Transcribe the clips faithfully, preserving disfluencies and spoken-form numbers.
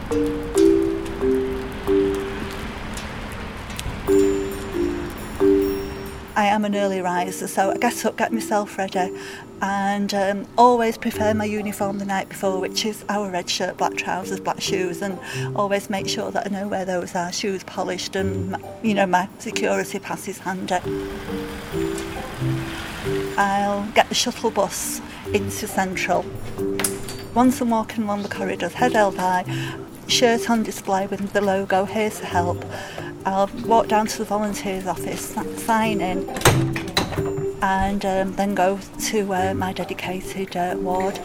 I am an early riser, so I get up, get myself ready, and um, always prepare my uniform the night before, which is our red shirt, black trousers, black shoes, and always make sure that I know where those are, shoes polished, and you know my security pass is handy. I'll get the shuttle bus into Central. Once I'm walking along the corridors, head held high, shirt on display with the logo, here to help. I'll walk down to the volunteers office, sign in, and um, then go to uh, my dedicated uh, ward.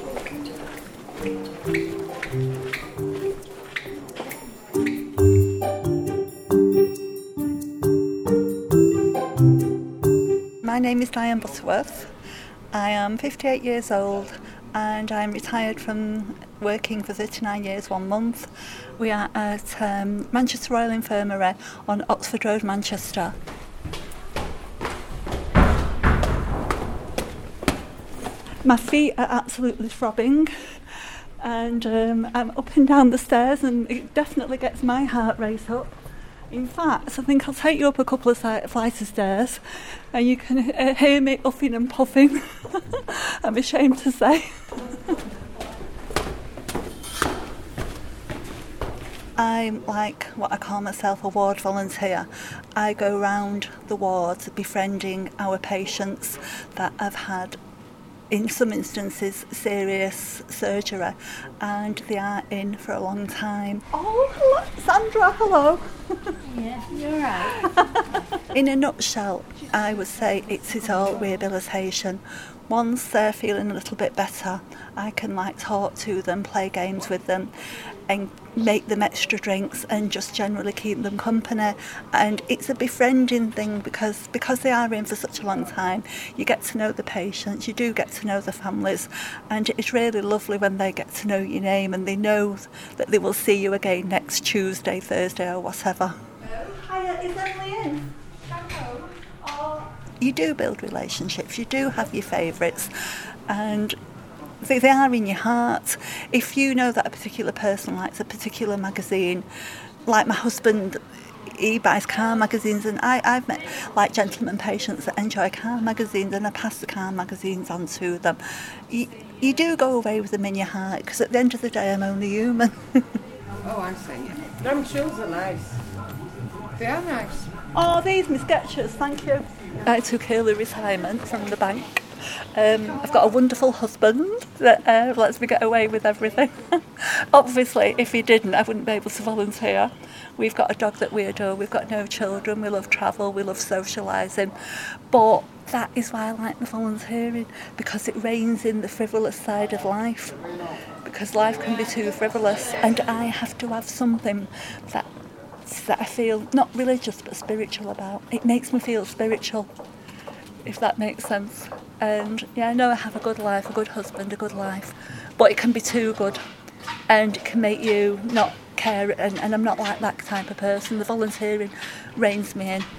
My name is Diane Butterworth. I am fifty-eight years old and I'm retired from working for thirty-nine years, one month. We are at um, Manchester Royal Infirmary on Oxford Road, Manchester. My feet are absolutely throbbing and um, I'm up and down the stairs and it definitely gets my heart rate up. In fact, I think I'll take you up a couple of flights of stairs and you can uh, hear me huffing and puffing. I'm ashamed to say. I'm like what I call myself a ward volunteer. I go round the wards befriending our patients that have had, in some instances, serious surgery and they are in for a long time. Oh, hello, Sandra, hello. Yeah, you're right. In a nutshell, I would say it's it all rehabilitation. Once they're feeling a little bit better, I can like talk to them, play games with them and make them extra drinks and just generally keep them company. And it's a befriending thing because because they are in for such a long time, you get to know the patients, you do get to know the families, and it's really lovely when they get to know your name and they know that they will see you again next Tuesday, Thursday or whatever. Hiya, is Emily in? Oh. You do build relationships, you do have your favourites, and they, they are in your heart. If you know that a particular person likes a particular magazine, like my husband, he buys car magazines, and I, I've met like gentlemen patients that enjoy car magazines, and I pass the car magazines on to them. You, you do go away with them in your heart, because at the end of the day, I'm only human. Oh, I see. Them shoes are nice. They are nice. Oh, these my Skechers, thank you. I took early retirement from the bank. Um, I've got a wonderful husband that uh, lets me get away with everything. Obviously, if he didn't, I wouldn't be able to volunteer. We've got a dog that we adore, we've got no children, we love travel, we love socialising. But that is why I like the volunteering, because it reins in the frivolous side of life. Because life can be too frivolous, and I have to have something that that I feel not religious but spiritual about. It makes me feel spiritual, if that makes sense. And yeah, I know I have a good life, a good husband, a good life, but it can be too good and it can make you not care, and, and I'm not like that type of person. The volunteering reins me in.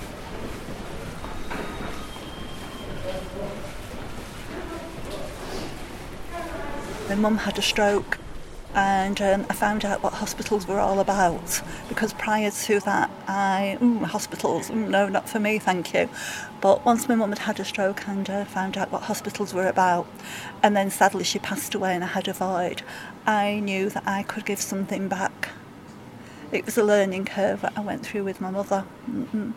My mum had a stroke and um, I found out what hospitals were all about, because prior to that I, ooh, hospitals, ooh, no, not for me, thank you. But once my mum had had a stroke and I uh, found out what hospitals were about, and then sadly she passed away and I had a void, I knew that I could give something back. It was a learning curve that I went through with my mother. Mm-mm.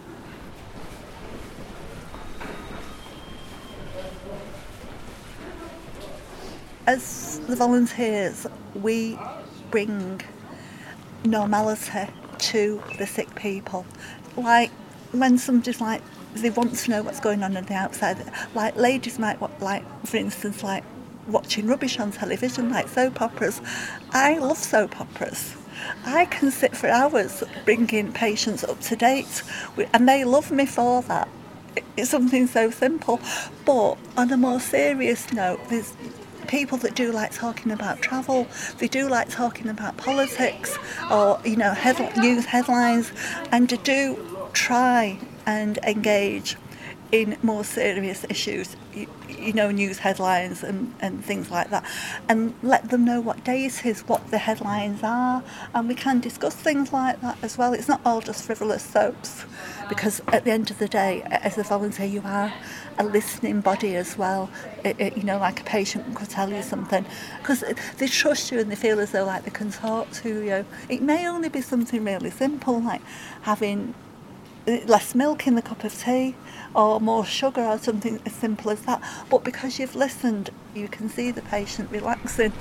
As the volunteers, we bring normality to the sick people. Like when somebody's like, they want to know what's going on on the outside. Like ladies might, like for instance, like watching rubbish on television, like soap operas. I love soap operas. I can sit for hours bringing patients up to date, and they love me for that. It's something so simple. But on a more serious note, there's people that do like talking about travel, they do like talking about politics or, you know, head- news headlines, and to do try and engage in more serious issues. you, you know, news headlines and, and things like that, and let them know what day it is, what the headlines are, and we can discuss things like that as well. It's not all just frivolous soaps, because at the end of the day, as a volunteer, you are a listening body as well. It, it, you know, like a patient could tell you something, because they trust you and they feel as though like they can talk to you. It may only be something really simple, like having less milk in the cup of tea or more sugar or something as simple as that, but because you've listened, you can see the patient relaxing.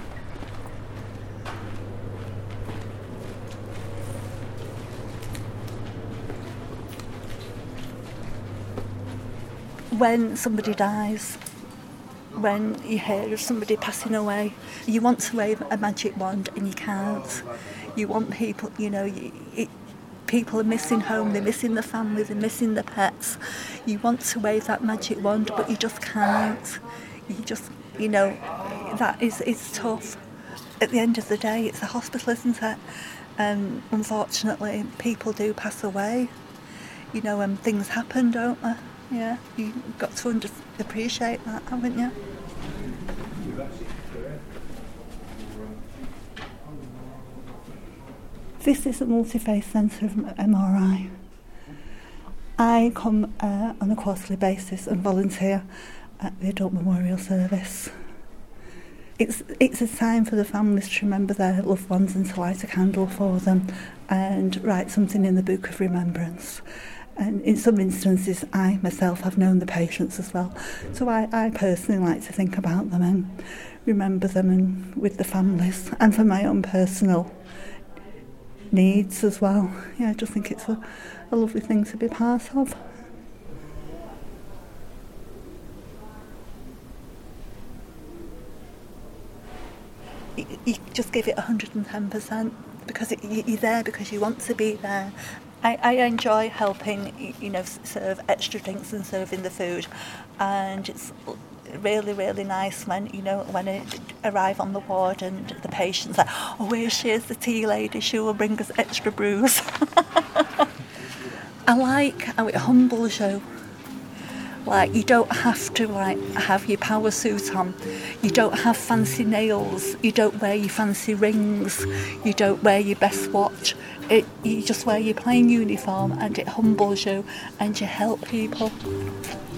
When somebody dies, when you hear of somebody passing away, you want to wave a magic wand and you can't. You want people, you know, you, it, people are missing home, they're missing the family, they're missing the pets. You want to wave that magic wand, but you just can't. You just, you know, that is it's tough. At the end of the day, it's a hospital, isn't it? And unfortunately, people do pass away. You know, and things happen, don't they? Yeah, you've got to under- appreciate that, haven't you? This is a multi-phase centre of M R I. I come uh, on a quarterly basis and volunteer at the Adult Memorial Service. It's it's a time for the families to remember their loved ones and to light a candle for them and write something in the Book of Remembrance. And in some instances, I myself have known the patients as well. So I, I personally like to think about them and remember them and with the families, and for my own personal needs as well. Yeah, I just think it's a, a lovely thing to be part of. You, you just give it one hundred ten percent because it, you're there because you want to be there. I, I enjoy helping, you know, serve extra drinks and serving the food, and it's really, really nice when, you know, when I arrive on the ward and the patient's like, oh, here she is, the tea lady, she will bring us extra brews. I like how it humbles you. Like, you don't have to, like, have your power suit on. You don't have fancy nails. You don't wear your fancy rings. You don't wear your best watch. It, you just wear your plain uniform, and it humbles you and you help people.